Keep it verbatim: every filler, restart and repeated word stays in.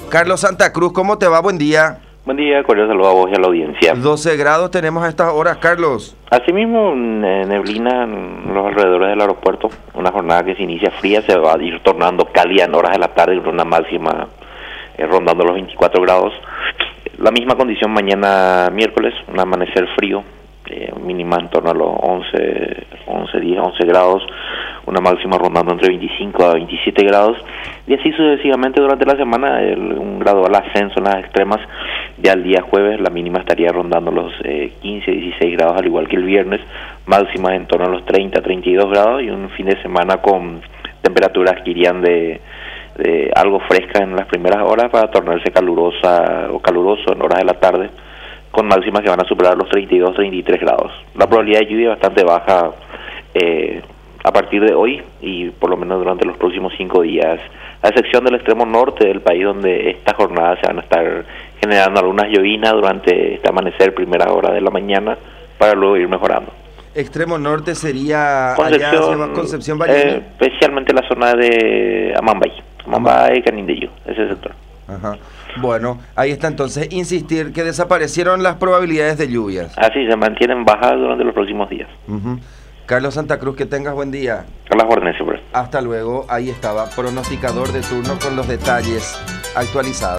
Carlos Santa Cruz, ¿cómo te va? Buen día. Buen día, cordial saludo a vos y a la audiencia. doce grados tenemos a estas horas, Carlos. Asimismo, neblina en los alrededores del aeropuerto. Una jornada que se inicia fría, se va a ir tornando cálida en horas de la tarde, con una máxima eh, rondando los veinticuatro grados. La misma condición mañana miércoles, un amanecer frío, eh, mínima en torno a los once, once, diez, once grados, una máxima rondando entre veinticinco a veintisiete grados, y así sucesivamente durante la semana, el, un gradual ascenso en las extremas. Ya el día jueves la mínima estaría rondando los eh, quince, dieciséis grados, al igual que el viernes, máximas en torno a los treinta, treinta y dos grados, y un fin de semana con temperaturas que irían de, de algo frescas en las primeras horas para tornarse calurosa o caluroso en horas de la tarde, con máximas que van a superar los treinta y dos, treinta y tres grados. La probabilidad de lluvia es bastante baja eh, a partir de hoy y por lo menos durante los próximos cinco días, a excepción del extremo norte del país, donde esta jornada se van a estar generando algunas llovinas durante este amanecer, primera hora de la mañana, para luego ir mejorando. Extremo norte sería Concepción, allá hacia Concepción Valle. Eh, especialmente la zona de Amambay, Amambay, Canindeyú, ese sector. Ajá. Bueno, ahí está entonces, insistir que desaparecieron las probabilidades de lluvias. Así se mantienen bajas durante los próximos días. Uh-huh. Carlos Santa Cruz, que tengas buen día. A las órdenes siempre. Hasta luego, ahí estaba, pronosticador de turno con los detalles actualizados.